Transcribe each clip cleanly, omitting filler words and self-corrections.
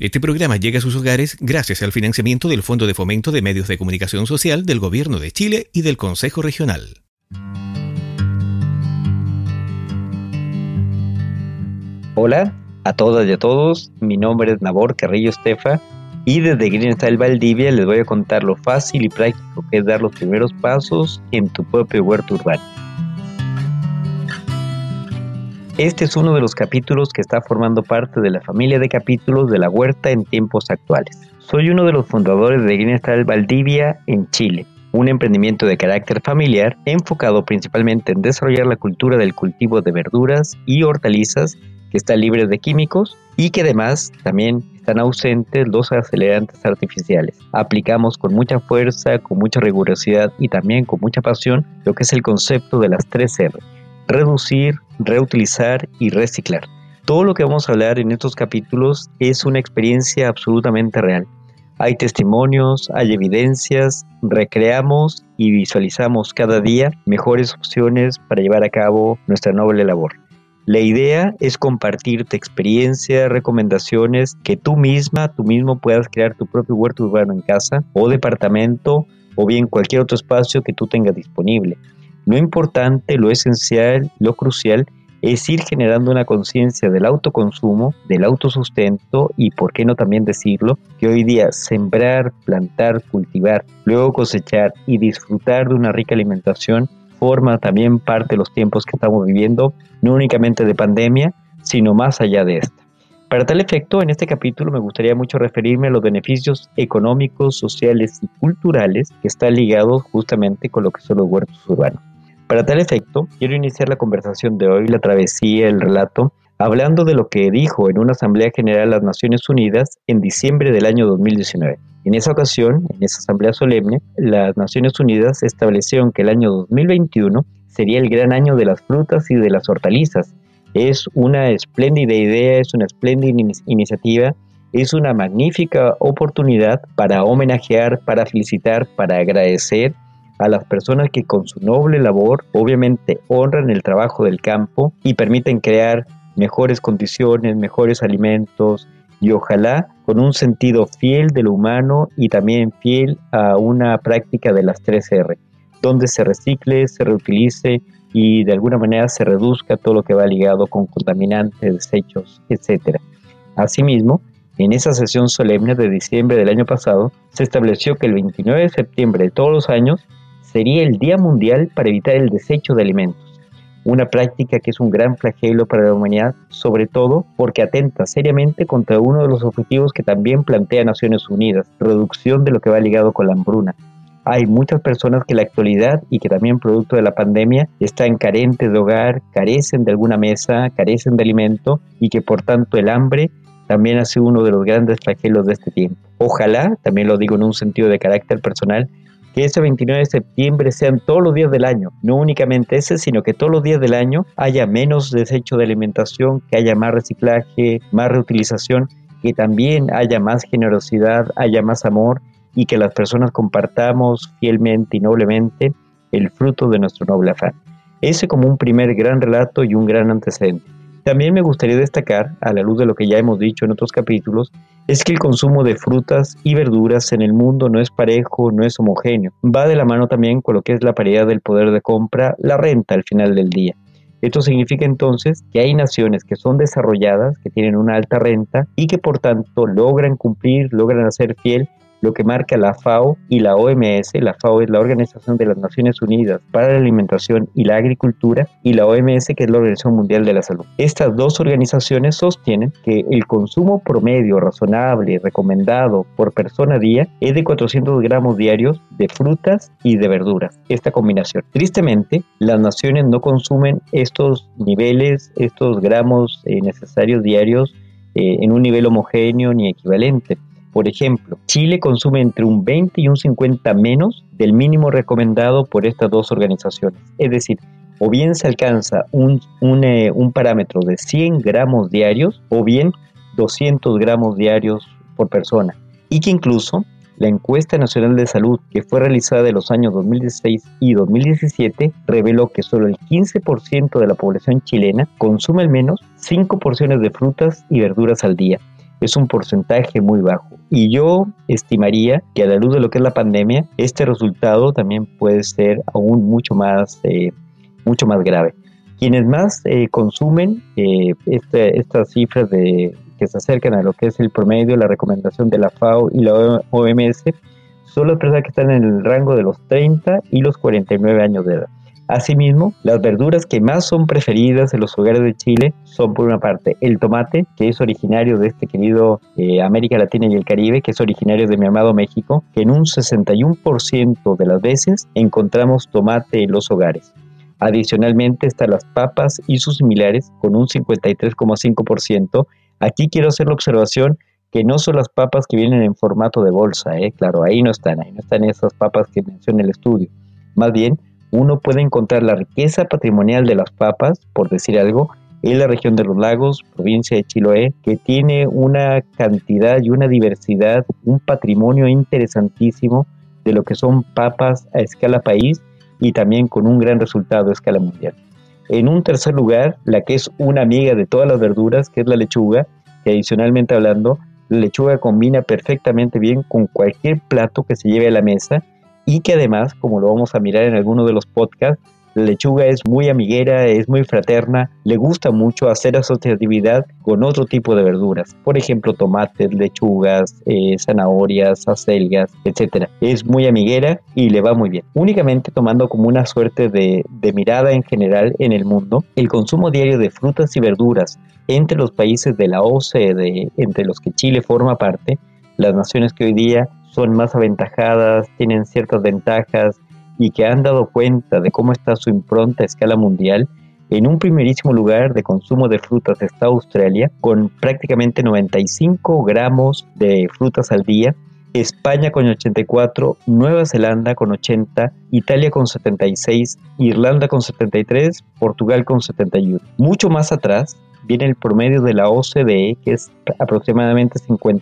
Este programa llega a sus hogares gracias al financiamiento del Fondo de Fomento de Medios de Comunicación Social del Gobierno de Chile y del Consejo Regional. Hola a todas y a todos, mi nombre es Nabor Carrillo Estefa y desde Green Style Valdivia les voy a contar lo fácil y práctico que es dar los primeros pasos en tu propio huerto urbano. Este es uno de los capítulos que está formando parte de la familia de capítulos de la huerta en tiempos actuales. Soy uno de los fundadores de Green Style Valdivia en Chile, un emprendimiento de carácter familiar enfocado principalmente en desarrollar la cultura del cultivo de verduras y hortalizas que están libres de químicos y que además también están ausentes los acelerantes artificiales. Aplicamos con mucha fuerza, con mucha rigurosidad y también con mucha pasión lo que es el concepto de las 3R: reducir, reutilizar y reciclar. Todo lo que vamos a hablar en estos capítulos es una experiencia absolutamente real. Hay testimonios, hay evidencias, recreamos y visualizamos cada día mejores opciones para llevar a cabo nuestra noble labor. La idea es compartirte experiencias, recomendaciones, que tú mismo puedas crear tu propio huerto urbano en casa o departamento o bien cualquier otro espacio que tú tengas disponible. Lo importante, lo esencial, lo crucial es ir generando una conciencia del autoconsumo, del autosustento y, por qué no también decirlo, que hoy día sembrar, plantar, cultivar, luego cosechar y disfrutar de una rica alimentación forma también parte de los tiempos que estamos viviendo, no únicamente de pandemia, sino más allá de esta. Para tal efecto, en este capítulo me gustaría mucho referirme a los beneficios económicos, sociales y culturales que están ligados justamente con lo que son los huertos urbanos. Para tal efecto, quiero iniciar la conversación de hoy, la travesía, el relato, hablando de lo que dijo en una Asamblea General de las Naciones Unidas en diciembre del año 2019. En esa ocasión, en esa asamblea solemne, las Naciones Unidas establecieron que el año 2021 sería el gran año de las frutas y de las hortalizas. Es una espléndida idea, es una espléndida iniciativa, es una magnífica oportunidad para homenajear, para felicitar, para agradecer a las personas que con su noble labor obviamente honran el trabajo del campo y permiten crear mejores condiciones, mejores alimentos y ojalá con un sentido fiel de lo humano y también fiel a una práctica de las 3R, donde se recicle, se reutilice y de alguna manera se reduzca todo lo que va ligado con contaminantes, desechos, etc. Asimismo, en esa sesión solemne de diciembre del año pasado, se estableció que el 29 de septiembre de todos los años sería el Día Mundial para evitar el desecho de alimentos, una práctica que es un gran flagelo para la humanidad, sobre todo porque atenta seriamente contra uno de los objetivos que también plantea Naciones Unidas, reducción de lo que va ligado con la hambruna. Hay muchas personas que en la actualidad y que también producto de la pandemia están carentes de hogar, carecen de alguna mesa, carecen de alimento y que por tanto el hambre también ha sido uno de los grandes flagelos de este tiempo. Ojalá, también lo digo en un sentido de carácter personal, que ese 29 de septiembre sean todos los días del año, no únicamente ese, sino que todos los días del año haya menos desecho de alimentación, que haya más reciclaje, más reutilización, que también haya más generosidad, haya más amor y que las personas compartamos fielmente y noblemente el fruto de nuestro noble afán. Ese como un primer gran relato y un gran antecedente. También me gustaría destacar, a la luz de lo que ya hemos dicho en otros capítulos, es que el consumo de frutas y verduras en el mundo no es parejo, no es homogéneo. Va de la mano también con lo que es la paridad del poder de compra, la renta al final del día. Esto significa entonces que hay naciones que son desarrolladas, que tienen una alta renta y que por tanto logran cumplir, logran hacer fiel lo que marca la FAO y la OMS. La FAO es la Organización de las Naciones Unidas para la Alimentación y la Agricultura y la OMS, que es la Organización Mundial de la Salud. Estas dos organizaciones sostienen que el consumo promedio razonable recomendado por persona día es de 400 gramos diarios de frutas y de verduras, esta combinación. Tristemente, las naciones no consumen estos niveles, estos gramos necesarios diarios en un nivel homogéneo ni equivalente. Por ejemplo, Chile consume entre un 20 y un 50 menos del mínimo recomendado por estas dos organizaciones. Es decir, o bien se alcanza un parámetro de 100 gramos diarios o bien 200 gramos diarios por persona. Y que incluso la encuesta nacional de salud que fue realizada en los años 2016 y 2017 reveló que solo el 15% de la población chilena consume al menos 5 porciones de frutas y verduras al día. es un porcentaje muy bajo. Y yo estimaría que a la luz de lo que es la pandemia, este resultado también puede ser aún mucho más grave. Quienes más consumen estas cifras que se acercan a lo que es el promedio, la recomendación de la FAO y la OMS, son las personas que están en el rango de los 30 y los 49 años de edad. Asimismo, las verduras que más son preferidas en los hogares de Chile son, por una parte, el tomate, que es originario de este querido América Latina y el Caribe, que es originario de mi amado México, que en un 61% de las veces encontramos tomate en los hogares. Adicionalmente están las papas y sus similares, con un 53,5%. Aquí quiero hacer la observación que no son las papas que vienen en formato de bolsa, claro, ahí no están esas papas que menciona el estudio. Más bien, uno puede encontrar la riqueza patrimonial de las papas, por decir algo, en la región de los lagos, provincia de Chiloé, que tiene una cantidad y una diversidad, un patrimonio interesantísimo de lo que son papas a escala país y también con un gran resultado a escala mundial. En un tercer lugar, la que es una amiga de todas las verduras, que es la lechuga, que adicionalmente hablando, la lechuga combina perfectamente bien con cualquier plato que se lleve a la mesa y que además, como lo vamos a mirar en alguno de los podcasts, la lechuga es muy amiguera, es muy fraterna, le gusta mucho hacer asociatividad con otro tipo de verduras, por ejemplo tomates, lechugas, zanahorias, acelgas, etc. Es muy amiguera y le va muy bien. Únicamente tomando como una suerte de mirada en general en el mundo, el consumo diario de frutas y verduras entre los países de la OCDE, entre los que Chile forma parte, las naciones que hoy día son más aventajadas, tienen ciertas ventajas y que han dado cuenta de cómo está su impronta a escala mundial, en un primerísimo lugar de consumo de frutas está Australia, con prácticamente 95 gramos de frutas al día, España con 84, Nueva Zelanda con 80, Italia con 76, Irlanda con 73, Portugal con 71. Mucho más atrás viene el promedio de la OCDE, que es aproximadamente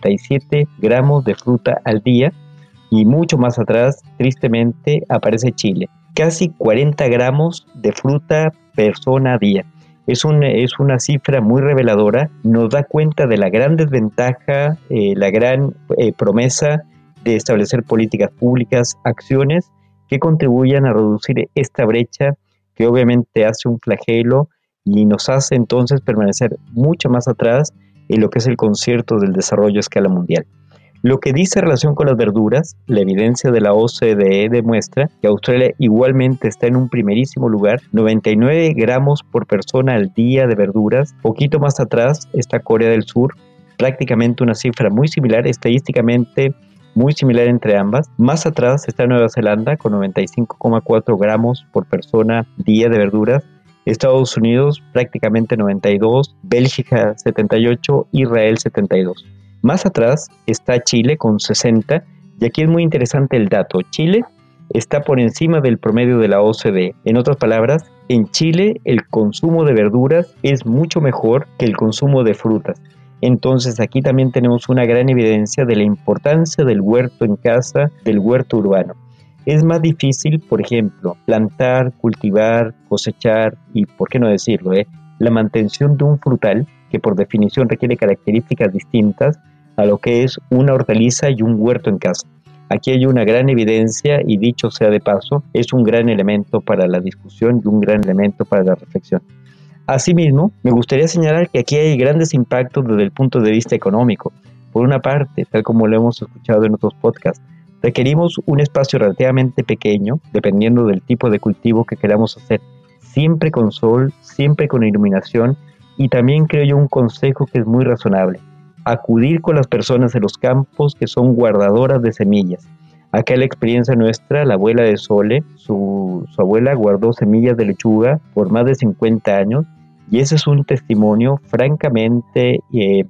57 gramos de fruta al día, y mucho más atrás, tristemente, aparece Chile. Casi 40 gramos de fruta persona a día. Es una cifra muy reveladora, nos da cuenta de la gran desventaja, la gran promesa de establecer políticas públicas, acciones que contribuyan a reducir esta brecha que obviamente hace un flagelo y nos hace entonces permanecer mucho más atrás en lo que es el concierto del desarrollo a escala mundial. Lo que dice relación con las verduras, la evidencia de la OCDE demuestra que Australia igualmente está en un primerísimo lugar, 99 gramos por persona al día de verduras. Poquito más atrás está Corea del Sur, prácticamente una cifra muy similar, estadísticamente muy similar entre ambas. Más atrás está Nueva Zelanda con 95,4 gramos por persona día de verduras. Estados Unidos prácticamente 92, Bélgica 78, Israel 72. Más atrás está Chile con 60, y aquí es muy interesante el dato. Chile está por encima del promedio de la OCDE. En otras palabras, en Chile el consumo de verduras es mucho mejor que el consumo de frutas. Entonces aquí también tenemos una gran evidencia de la importancia del huerto en casa, del huerto urbano. Es más difícil, por ejemplo, plantar, cultivar, cosechar y, por qué no decirlo, la mantención de un frutal que por definición requiere características distintas a lo que es una hortaliza y un huerto en casa. Aquí hay una gran evidencia y, dicho sea de paso, es un gran elemento para la discusión y un gran elemento para la reflexión. Asimismo, me gustaría señalar que aquí hay grandes impactos desde el punto de vista económico. Por una parte, tal como lo hemos escuchado en otros podcasts, requerimos un espacio relativamente pequeño, dependiendo del tipo de cultivo que queramos hacer, siempre con sol, siempre con iluminación, y también creo yo un consejo que es muy razonable: acudir con las personas de los campos que son guardadoras de semillas. Acá la experiencia nuestra, la abuela de Sole, su abuela guardó semillas de lechuga por más de 50 años, y ese es un testimonio francamente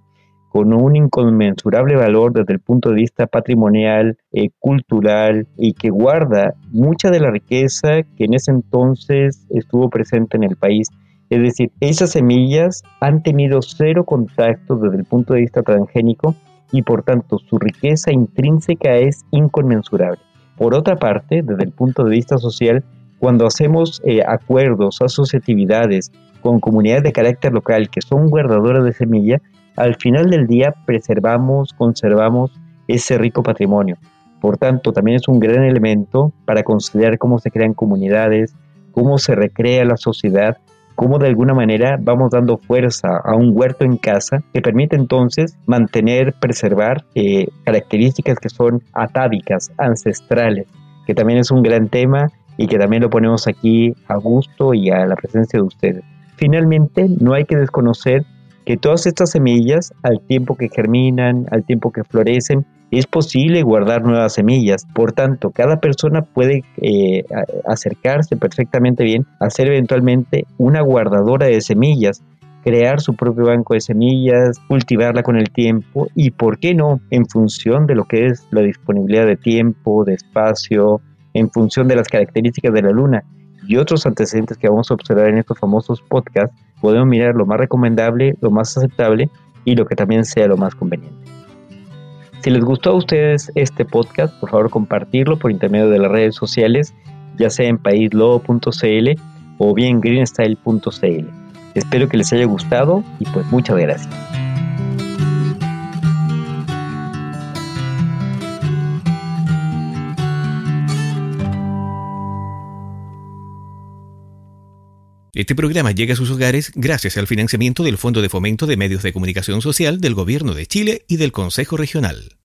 con un inconmensurable valor desde el punto de vista patrimonial, cultural, y que guarda mucha de la riqueza que en ese entonces estuvo presente en el país. Es decir, esas semillas han tenido cero contacto desde el punto de vista transgénico y por tanto su riqueza intrínseca es inconmensurable. Por otra parte, desde el punto de vista social, cuando hacemos acuerdos, asociatividades con comunidades de carácter local que son guardadoras de semilla, al final del día preservamos, conservamos ese rico patrimonio. Por tanto, también es un gran elemento para considerar cómo se crean comunidades, cómo se recrea la sociedad, cómo de alguna manera vamos dando fuerza a un huerto en casa que permite entonces mantener, preservar características que son atávicas, ancestrales, que también es un gran tema y que también lo ponemos aquí a gusto y a la presencia de ustedes. Finalmente, no hay que desconocer que todas estas semillas, al tiempo que germinan, al tiempo que florecen, es posible guardar nuevas semillas. Por tanto, cada persona puede acercarse perfectamente bien a ser eventualmente una guardadora de semillas, crear su propio banco de semillas, cultivarla con el tiempo y, ¿por qué no?, en función de lo que es la disponibilidad de tiempo, de espacio, en función de las características de la luna y otros antecedentes que vamos a observar en estos famosos podcasts, podemos mirar lo más recomendable, lo más aceptable y lo que también sea lo más conveniente. Si les gustó a ustedes este podcast, por favor compartirlo por intermedio de las redes sociales, ya sea en paislobo.cl o bien greenstyle.cl. Espero que les haya gustado y pues muchas gracias. Este programa llega a sus hogares gracias al financiamiento del Fondo de Fomento de Medios de Comunicación Social del Gobierno de Chile y del Consejo Regional.